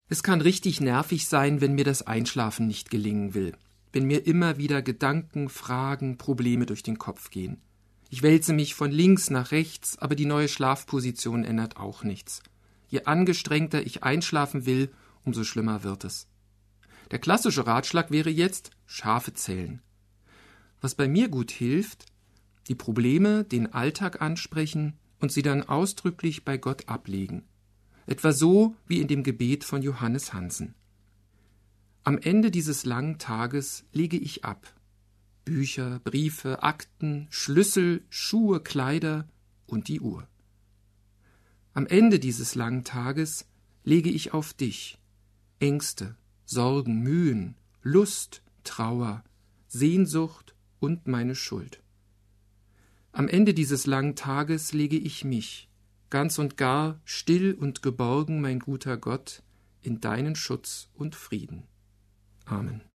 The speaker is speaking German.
Es kann richtig nervig sein, wenn mir das Einschlafen nicht gelingen will, wenn mir immer wieder Gedanken, Fragen, Probleme durch den Kopf gehen. Ich wälze mich von links nach rechts, aber die neue Schlafposition ändert auch nichts. Je angestrengter ich einschlafen will, umso schlimmer wird es. Der klassische Ratschlag wäre jetzt Schafe zählen. Was bei mir gut hilft, die Probleme, den Alltag ansprechen und sie dann ausdrücklich bei Gott ablegen. Etwa so wie in dem Gebet von Johannes Hansen. Am Ende dieses langen Tages lege ich ab. Bücher, Briefe, Akten, Schlüssel, Schuhe, Kleider und die Uhr. Am Ende dieses langen Tages lege ich auf dich Ängste, Sorgen, Mühen, Lust, Trauer, Sehnsucht und meine Schuld. Am Ende dieses langen Tages lege ich mich, ganz und gar still und geborgen, mein guter Gott, in deinen Schutz und Frieden. Amen.